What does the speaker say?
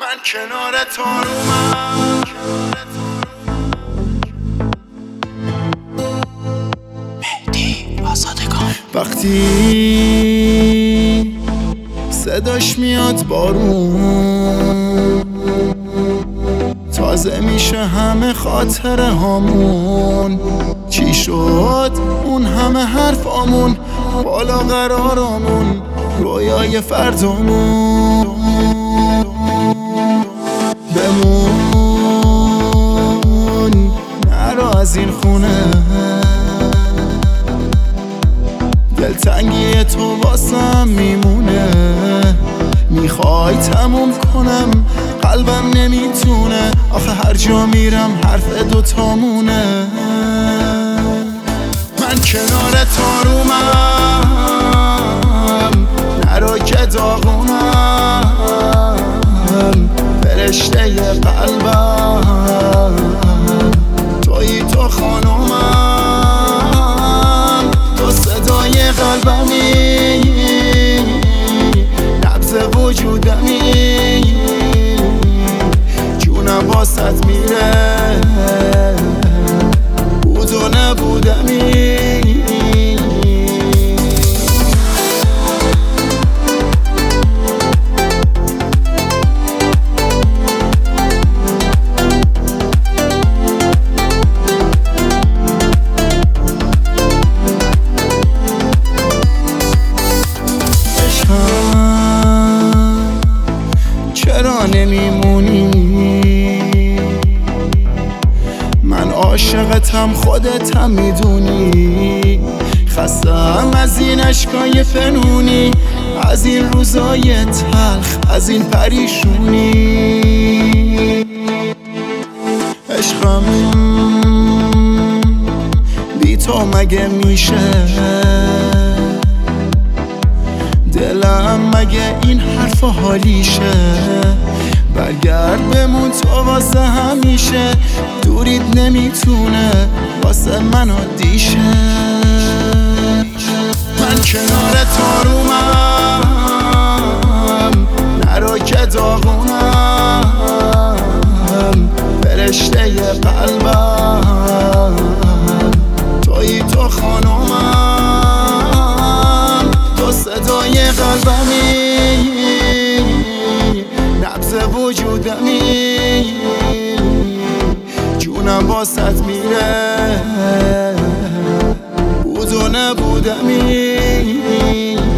من کنار تارومم. مهدی آزادگان. وقتی صداش میاد بارون، تازه میشه همه خاطره هامون. چی شد اون همه حرفامون، بالا قرارمون، رویای فردامون. بمون نرو از این خونه، دلتنگی تو واسم میمونه. میخوای تموم کنم قلبم نمیتونه، آخه هر جا میرم حرف دوتامونه. من کنار تارومم، نرو که داغونم. فرشته قلبم تویی، تو خانومم، تو صدای قلبمی، نبض وجودمی. جونم واسط میره، بود و نبودمی. چرا نمیمونی؟ من عاشقتم، خودتم میدونی. خستم از این عشقای پنهونی، از این روزای تلخ، از این پریشونی. عشقم بی تو مگه میشه؟ دلم مگه این حرف حالیشه؟ برگرد بمون تو واسه همیشه، دوریت نمیتونه واسه من عادیشه. من کنار تارومم، نرو که داغونم. فرشته قلبم تویی، تو خانومم، تو صدای قلبمی، نبض وجودمی. جونم واسط میره، بود و نبودمی.